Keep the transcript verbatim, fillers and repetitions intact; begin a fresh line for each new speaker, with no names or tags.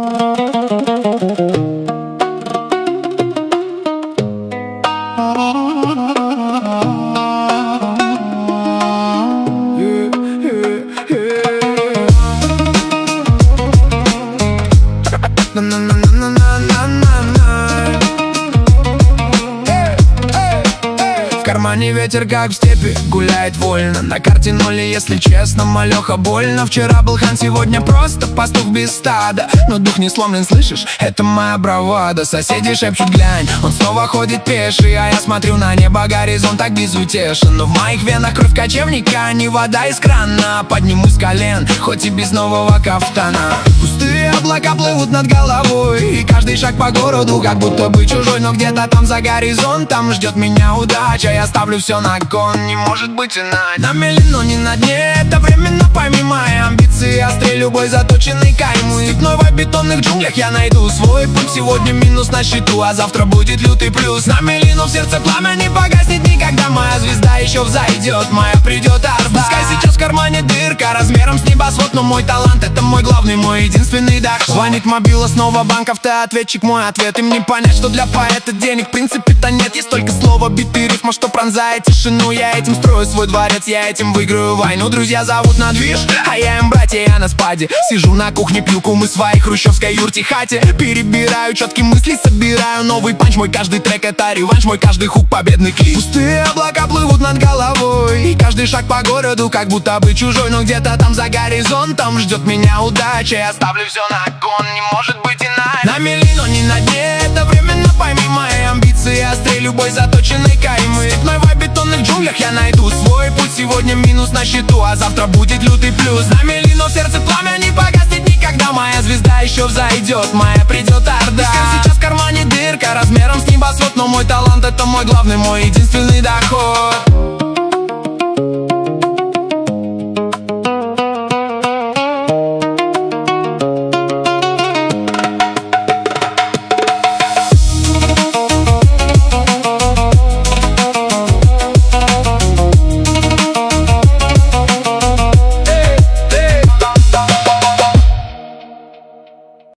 В кармане ветер, как в степи, гуляет вольно. На карте ноль, и если честно, малеха больно. Вчера был хан, сегодня просто пастух без стада. Но дух не сломлен, слышишь? Это моя бравада. Соседи шепчут, глянь, он снова ходит пеший. А я смотрю на небо, горизонт так безутешен. Но в моих венах кровь кочевника, не вода из крана. Поднимусь с колен, хоть и без нового кафтана. Пустые облака плывут над головой, и каждый шаг по городу как будто бы чужой. Но где-то там за горизонтом ждет меня удача. Я ставлю все на кон, не может быть иначе. На мели, но не на дне, это временно, пойми мои амбиции острее любой заточенной каймы. Степной в бетонных джунглях я найду свой путь. Сегодня минус на счету, а завтра будет лютый плюс. На мели, но в сердце пламя не погаснет никогда. Моя звезда еще взойдет, моя придет орда. Пускай сейчас в кармане дырка размером с небосвод, но мой талант — это мой главный, мой единственный доход. Звонит мобила, снова банк, автоответчик, мой ответ. Им не понять, что для поэта денег в принципе-то нет. Есть только слово, биты, рифма, что пронзает тишину. Я этим строю свой дворец, я этим выиграю войну. Друзья зовут на движ, а я им братья, я на спаде. Сижу на кухне, пью кумы своей хрущевской юрте хате. Перебираю четкие мысли, собираю новый панч. Мой каждый трек — это реванш, мой каждый хук — победный клип. Пустые облака плывут над головой, и каждый шаг по городу как будто бы чужой. Но где-то там за горизонтом ждет меня удача. Я ставлю все на кон, не может быть иначе. На мели, но не на дне, это временно, пойми мои амбиции острее любой заточенной каймы. Степной в бетонных джунглях я найду свой путь. Сегодня минус на счету, а завтра будет лютый плюс. На мели, но в сердце пламя не погаснет никогда. Моя звезда еще взойдет, моя придет орда. Сейчас в кармане дырка размером с небосвод, но мой талант — это мой главный, мой единственный доход.